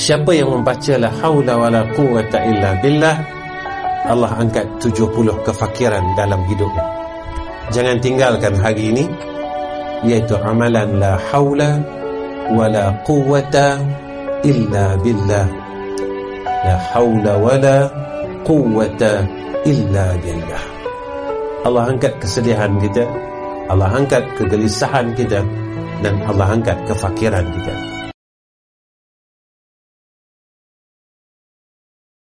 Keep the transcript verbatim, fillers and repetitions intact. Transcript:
siapa yang membaca la haula wala quwwata illa billah, Allah angkat tujuh puluh kefakiran dalam hidupnya. Jangan tinggalkan hari ini, iaitu amalan la haula wala quwwata illa billah. La haula wala quwwata illa billah. Allah angkat kesedihan kita, Allah angkat kegelisahan kita, dan Allah angkat kefakiran kita.